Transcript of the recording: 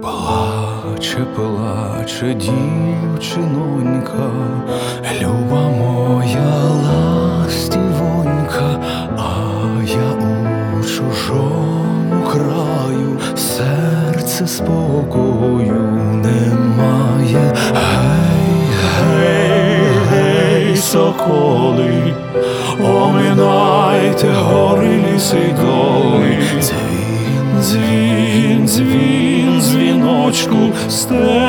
Плаче, плаче дівчинонька, люба моя ластівонька, а я у чужому краю, серце спокою немає. Гей, гей, гей, соколи, оминайте гори, ліси й доли. Дзвін, дзвін, дзвіночку,